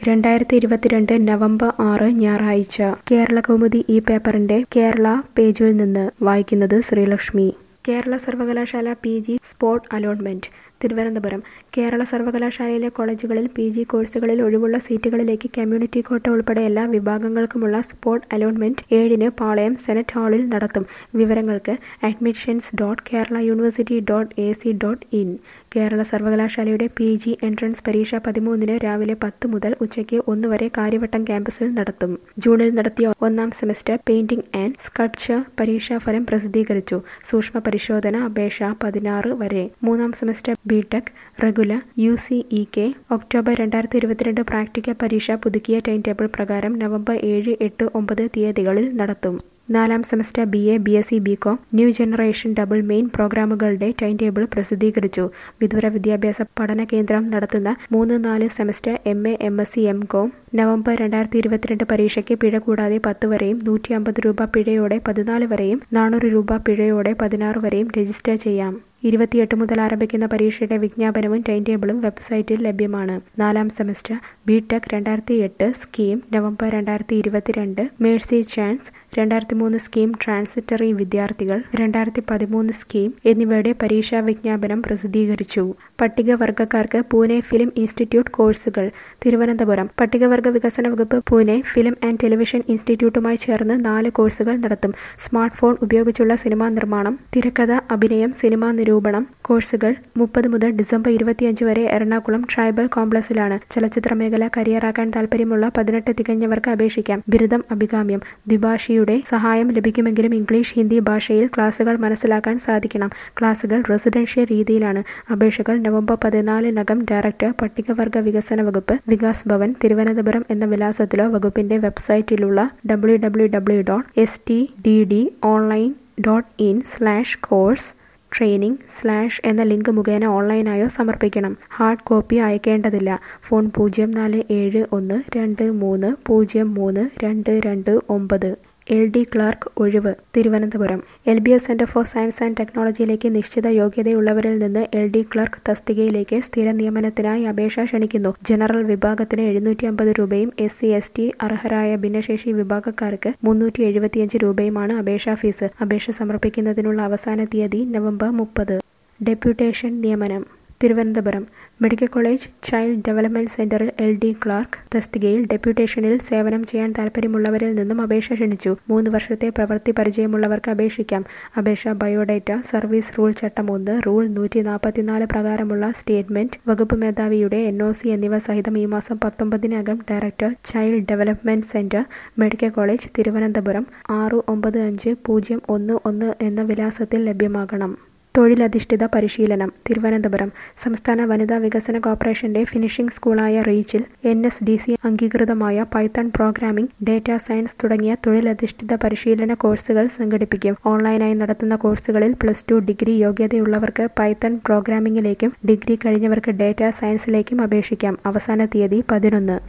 2022 November 6 ഞായറാഴ്ച കേരളകൗമുദി ഈ പേപ്പറിന്റെ കേരള പേജിൽ നിന്ന് വായിക്കുന്നത് ശ്രീലക്ഷ്മി. കേരള സർവകലാശാല PG. Spot allotment. Thiruvananthapuram. Kerala സർവകലാശാലയിലെ കോളേജുകളിൽ പി.ജി. കോഴ്സുകളിൽ ഒഴിവുള്ള സീറ്റുകളിലേക്ക് കമ്മ്യൂണിറ്റി കോട്ട ഉൾപ്പെടെ എല്ലാ വിഭാഗങ്ങൾക്കുമുള്ള സ്പോട്ട് അലോട്ട്മെന്റ് 7-ന് പാളയം സെനറ്റ് ഹാളിൽ നടത്തും. വിവരങ്ങൾക്ക് admissions.keralauniversity.ac.in. കേരള സർവകലാശാലയുടെ പി.ജി. എൻട്രൻസ് പരീക്ഷ 13-ന് രാവിലെ 10 മുതൽ ഉച്ചയ്ക്ക് 1 വരെ കാര്യവട്ടം ക്യാമ്പസിൽ നടത്തും. ജൂണിൽ നടത്തിയ ഒന്നാം സെമസ്റ്റർ പെയിന്റിംഗ് ആൻഡ് സ്കൾപ്ചർ പരീക്ഷാഫലം പ്രസിദ്ധീകരിച്ചു. സൂക്ഷ്മ പരിശോധന അപേക്ഷ 16 വരെ. മൂന്നാം semester BTech regular UCEK October 2022 practical പരീക്ഷ പുതുക്കിയ ടൈം ടേബിൾ പ്രകാരം നവംബർ 7, 8, 9 തീയതികളിൽ നടത്തും. നാലാം semester BA, BSc, BCom new generation double main പ്രോഗ്രാമുകളുടെ ടൈം ടേബിൾ പ്രസിദ്ധീകരിച്ചു. വിദൂര വിദ്യാഭ്യാസ പഠന കേന്ദ്രം നടത്തുന്ന 3-4 semester MA, MSc, MCom November 2022 പരീക്ഷയ്ക്ക് പിഴ കൂടാതെ 10 വരെയും 150 രൂപ പിഴയോടെ 14 വരെയും 400 രൂപ പിഴയോടെ 16 വരെയും രജിസ്റ്റർ ചെയ്യാം. 28 മുതൽ ആരംഭിക്കുന്ന പരീക്ഷയുടെ വിജ്ഞാപനവും ടൈം ടേബിളും വെബ്സൈറ്റിൽ ലഭ്യമാണ്. നാലാം semester BTech 2008 scheme November 2022. Mercy chance 2003 scheme transitory വിദ്യാർത്ഥികൾ 2013 സ്കീം എന്നിവയുടെ പരീക്ഷാ വിജ്ഞാപനം പ്രസിദ്ധീകരിച്ചു. പട്ടികവർഗക്കാർക്ക് പൂനെ ഫിലിം ഇൻസ്റ്റിറ്റ്യൂട്ട് കോഴ്സുകൾ. തിരുവനന്തപുരം. പട്ടികവർഗ വികസന വകുപ്പ് പൂനെ ഫിലിം ആൻഡ് ടെലിവിഷൻ ഇൻസ്റ്റിറ്റ്യൂട്ടുമായി ചേർന്ന് 4 കോഴ്സുകൾ നടത്തും. സ്മാർട്ട് ഫോൺ ഉപയോഗിച്ചുള്ള സിനിമാ നിർമ്മാണം, തിരക്കഥ, അഭിനയം, സിനിമാ നിരൂപണം കോഴ്സുകൾ 30 മുതൽ ഡിസംബർ 25 വരെ എറണാകുളം ട്രൈബൽ കോംപ്ലക്സിലാണ്. ചലച്ചിത്ര മേഖല കരിയറാക്കാൻ താൽപ്പര്യമുള്ള 18 തികഞ്ഞവർക്ക് അപേക്ഷിക്കാം. ബിരുദം, അഭികാമ്യം. ദ്വിഭാഷിയുടെ സഹായം ലഭിക്കുമെങ്കിലും ഇംഗ്ലീഷ്, ഹിന്ദി ഭാഷയിൽ ക്ലാസുകൾ മനസ്സിലാക്കാൻ സാധിക്കണം. ക്ലാസുകൾ റെസിഡൻഷ്യൽ രീതിയിലാണ്. അപേക്ഷകൾ നവംബർ 14-നകം ഡയറക്ടർ, പട്ടികവർഗ വികസന വകുപ്പ്, വികാസ് ഭവൻ, തിരുവനന്തപുരം എന്ന വിലാസത്തിലോ വകുപ്പിന്റെ വെബ്സൈറ്റിലുള്ള www.stddonline.in/course training/ എന്ന ലിങ്ക് മുഖേന ഓൺലൈനായോ സമർപ്പിക്കണം. ഹാർഡ് കോപ്പി അയക്കേണ്ടതില്ല. ഫോൺ 047123032229. LD ക്ലർക്ക് ഒഴിവ്. Thiruvananthapuram. LBS centre for science and ടെക്നോളജിയിലേക്ക് നിശ്ചിത യോഗ്യതയുള്ളവരിൽ നിന്ന് LD ക്ലർക്ക് തസ്തികയിലേക്ക് സ്ഥിര നിയമനത്തിനായി അപേക്ഷ ക്ഷണിക്കുന്നു. ജനറൽ വിഭാഗത്തിന് 750 രൂപയും SC/ST അർഹരായ ഭിന്നശേഷി വിഭാഗക്കാർക്ക് 375 രൂപയുമാണ് അപേക്ഷാ ഫീസ്. അപേക്ഷ സമർപ്പിക്കുന്നതിനുള്ള അവസാന തീയതി നവംബർ 30. ഡെപ്യൂട്ടേഷൻ നിയമനം. Thiruvananthapuram. Medical college child development സെന്ററിൽ LD ക്ലർക്ക് തസ്തികയിൽ ഡെപ്യൂട്ടേഷനിൽ സേവനം ചെയ്യാൻ താൽപ്പര്യമുള്ളവരിൽ നിന്നും അപേക്ഷ ക്ഷണിച്ചു. 3 വർഷത്തെ പ്രവൃത്തി പരിചയമുള്ളവർക്ക് അപേക്ഷിക്കാം. അപേക്ഷ ബയോഡേറ്റ, സർവീസ് റൂൾ ചട്ടം 1, റൂൾ 144 പ്രകാരമുള്ള സ്റ്റേറ്റ്മെന്റ്, വകുപ്പ് മേധാവിയുടെ NOC എന്നിവ സഹിതം ഈ മാസം 19-നകം director, child development centre, medical college, Thiruvananthapuram 695011 എന്ന വിലാസത്തിൽ ലഭ്യമാകണം. തൊഴിലധിഷ്ഠിത പരിശീലനം. തിരുവനന്തപുരം. സംസ്ഥാന വനിതാ വികസന കോർപ്പറേഷന്റെ ഫിനിഷിംഗ് സ്കൂളായ റീച്ചിൽ NSDC അംഗീകൃതമായ പൈത്തൺ പ്രോഗ്രാമിംഗ്, ഡേറ്റാ സയൻസ് തുടങ്ങിയ തൊഴിലധിഷ്ഠിത പരിശീലന കോഴ്സുകൾ സംഘടിപ്പിക്കും. ഓൺലൈനായി നടത്തുന്ന കോഴ്സുകളിൽ +2 ഡിഗ്രി യോഗ്യതയുള്ളവർക്ക് പൈത്തൺ പ്രോഗ്രാമിംഗിലേക്കും ഡിഗ്രി കഴിഞ്ഞവർക്ക് ഡേറ്റാ സയൻസിലേക്കും അപേക്ഷിക്കാം. അവസാന തീയതി 11.